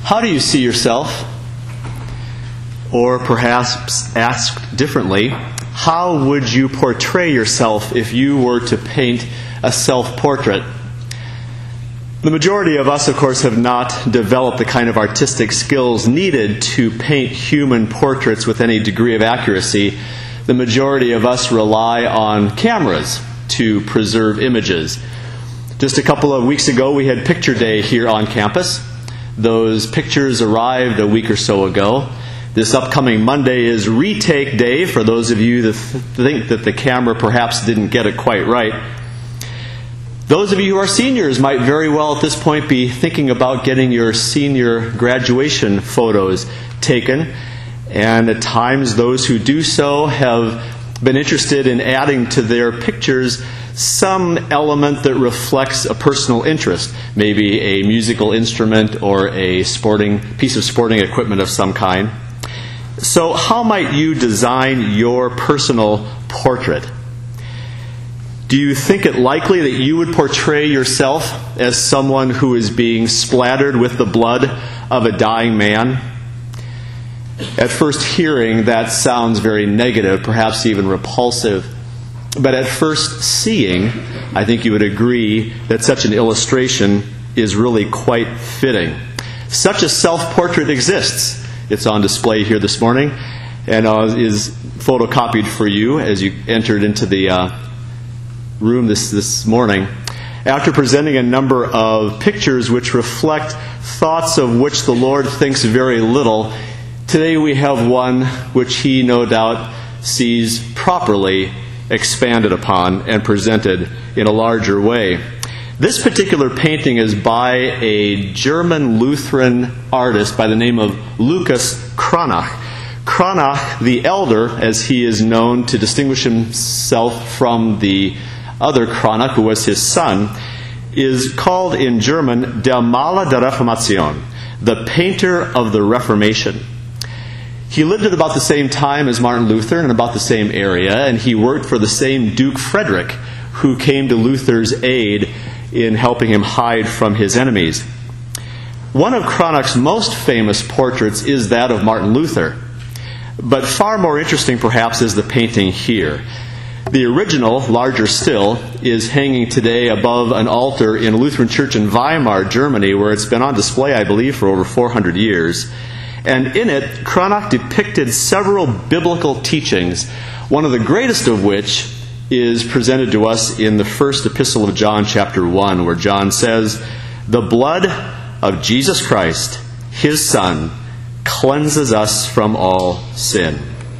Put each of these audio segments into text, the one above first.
How do you see yourself? Or perhaps asked differently, how would you portray yourself if you were to paint a self-portrait? The majority of us, of course, have not developed the kind of artistic skills needed to paint human portraits with any degree of accuracy. The majority of us rely on cameras to preserve images. Just a couple of weeks ago, we had Picture Day here on campus. Those pictures arrived a week or so ago. This upcoming Monday is Retake Day for those of you that think that the camera perhaps didn't get it quite right. Those of you who are seniors might very well at this point be thinking about getting your senior graduation photos taken. And at times those who do so have been interested in adding to their pictures some element that reflects a personal interest, maybe a musical instrument or a piece of sporting equipment of some kind. So how might you design your personal portrait? Do you think it likely that you would portray yourself as someone who is being splattered with the blood of a dying man? At first hearing, that sounds very negative, perhaps even repulsive. But at first seeing, I think you would agree that such an illustration is really quite fitting. Such a self-portrait exists. It's on display here this morning and is photocopied for you as you entered into the room this morning. After presenting a number of pictures which reflect thoughts of which the Lord thinks very little, today we have one which He no doubt sees properly expanded upon and presented in a larger way. This particular painting is by a German Lutheran artist by the name of Lucas Cranach. Cranach the Elder, as he is known to distinguish himself from the other Cranach, who was his son, is called in German Der Maler der Reformation, the painter of the Reformation. He lived at about the same time as Martin Luther in about the same area, and he worked for the same Duke Frederick, who came to Luther's aid in helping him hide from his enemies. One of Cranach's most famous portraits is that of Martin Luther, but far more interesting perhaps is the painting here. The original, larger still, is hanging today above an altar in a Lutheran church in Weimar, Germany, where it's been on display, I believe, for over 400 years. And in it, Cranach depicted several biblical teachings, one of the greatest of which is presented to us in the first epistle of John, chapter 1, where John says, "The blood of Jesus Christ, His Son, cleanses us from all sin."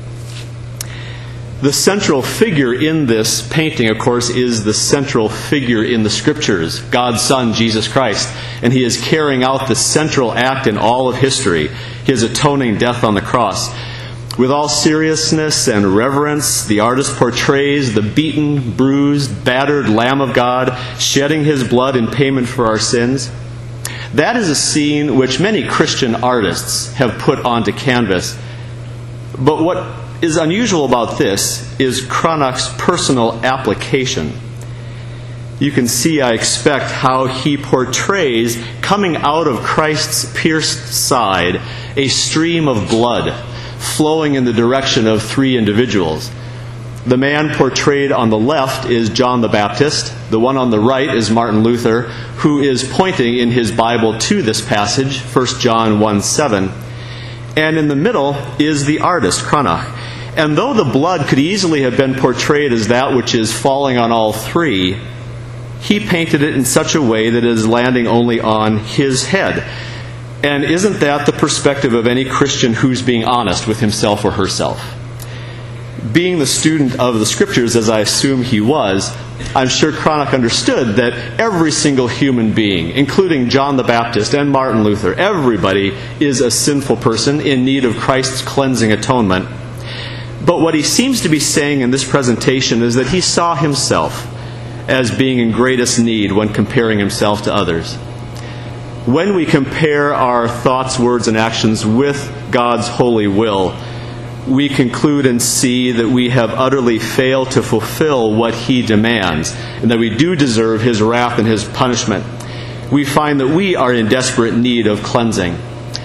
The central figure in this painting, of course, is the central figure in the Scriptures, God's Son, Jesus Christ. And He is carrying out the central act in all of history, His atoning death on the cross. With all seriousness and reverence, the artist portrays the beaten, bruised, battered Lamb of God, shedding His blood in payment for our sins. That is a scene which many Christian artists have put onto canvas. But what is unusual about this is Cranach's personal application. You can see, I expect, how he portrays, coming out of Christ's pierced side, a stream of blood flowing in the direction of three individuals. The man portrayed on the left is John the Baptist. The one on the right is Martin Luther, who is pointing in his Bible to this passage, 1 John 1:7. And in the middle is the artist, Cranach. And though the blood could easily have been portrayed as that which is falling on all three, he painted it in such a way that it is landing only on his head. And isn't that the perspective of any Christian who's being honest with himself or herself? Being the student of the Scriptures, as I assume he was, I'm sure Cranach understood that every single human being, including John the Baptist and Martin Luther, everybody is a sinful person in need of Christ's cleansing atonement. But what he seems to be saying in this presentation is that he saw himself as being in greatest need when comparing himself to others. When we compare our thoughts, words, and actions with God's holy will, we conclude and see that we have utterly failed to fulfill what He demands, and that we do deserve His wrath and His punishment. We find that we are in desperate need of cleansing.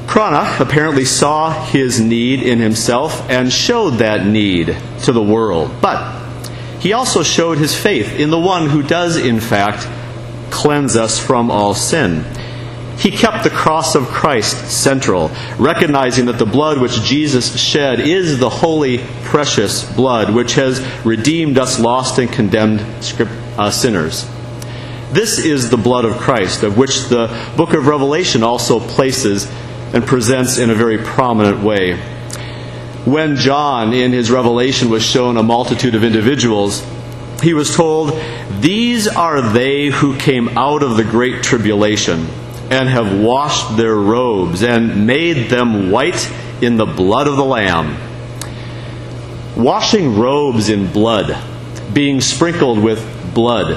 Cranach apparently saw his need in himself and showed that need to the world. But he also showed his faith in the one who does, in fact, cleanse us from all sin. He kept the cross of Christ central, recognizing that the blood which Jesus shed is the holy, precious blood which has redeemed us lost and condemned sinners. This is the blood of Christ, of which the book of Revelation also places and presents in a very prominent way. When John, in his revelation, was shown a multitude of individuals, he was told, "These are they who came out of the great tribulation, and have washed their robes, and made them white in the blood of the Lamb." Washing robes in blood, being sprinkled with blood.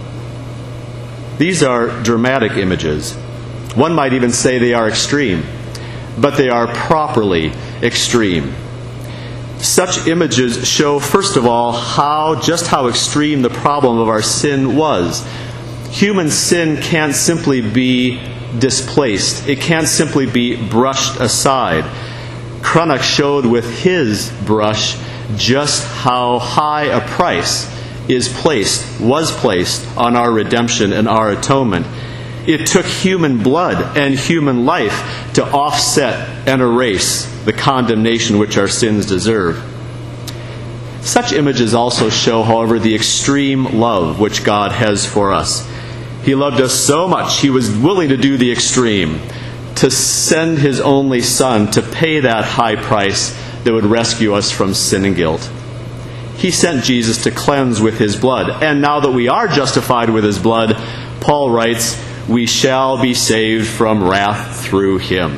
These are dramatic images. One might even say they are extreme, but they are properly extreme. Such images show, first of all, just how extreme the problem of our sin was. Human sin can't simply be displaced. It can't simply be brushed aside. Cranach showed with his brush just how high a price was placed on our redemption and our atonement. It took human blood and human life to offset and erase the condemnation which our sins deserve. Such images also show, however, the extreme love which God has for us. He loved us so much, He was willing to do the extreme, to send His only Son to pay that high price that would rescue us from sin and guilt. He sent Jesus to cleanse with His blood. And now that we are justified with His blood, Paul writes, we shall be saved from wrath through Him.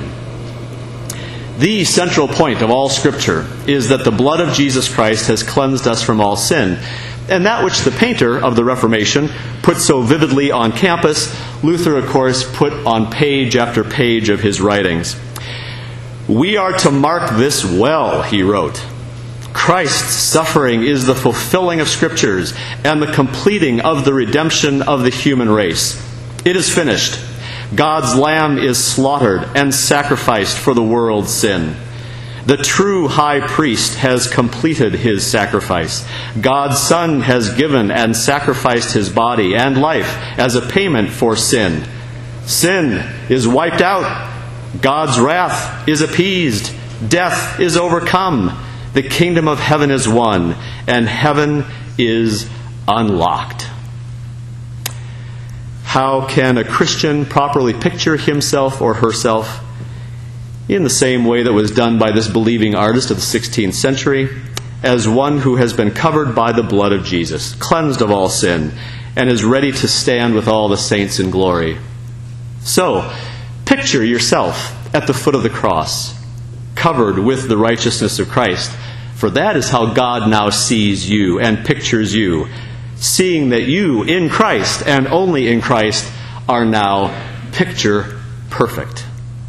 The central point of all Scripture is that the blood of Jesus Christ has cleansed us from all sin. And that which the painter of the Reformation put so vividly on campus, Luther, of course, put on page after page of his writings. "We are to mark this well," he wrote. "Christ's suffering is the fulfilling of Scriptures and the completing of the redemption of the human race. It is finished. God's Lamb is slaughtered and sacrificed for the world's sin. The true high priest has completed his sacrifice. God's Son has given and sacrificed his body and life as a payment for sin. Sin is wiped out. God's wrath is appeased. Death is overcome. The kingdom of heaven is won, and heaven is unlocked." How can a Christian properly picture himself or herself? In the same way that was done by this believing artist of the 16th century, as one who has been covered by the blood of Jesus, cleansed of all sin, and is ready to stand with all the saints in glory. So, picture yourself at the foot of the cross, covered with the righteousness of Christ, for that is how God now sees you and pictures you, seeing that you, in Christ and only in Christ, are now picture perfect.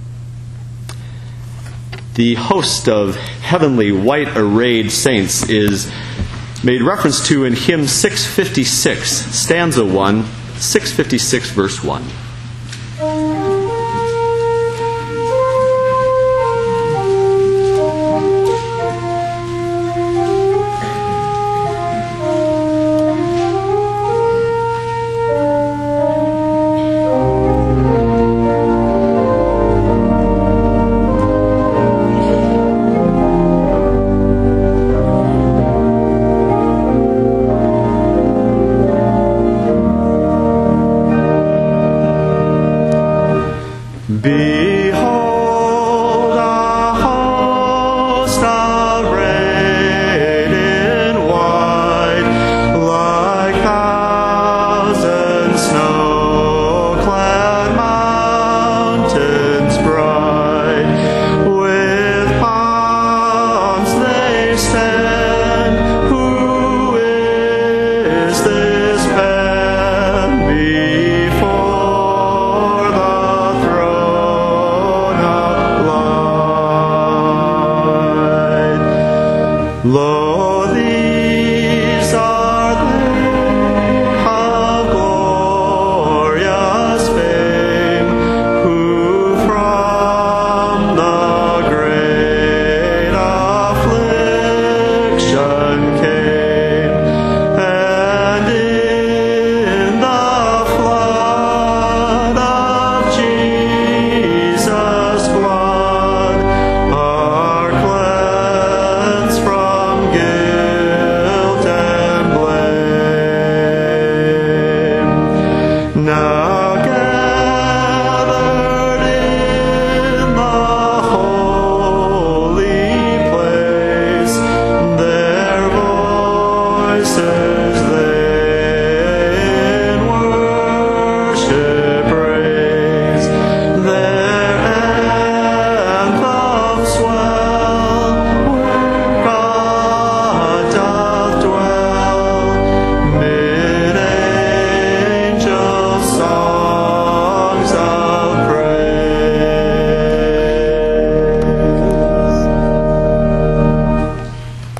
The host of heavenly white-arrayed saints is made reference to in hymn 656, stanza 1, 656, verse 1. Be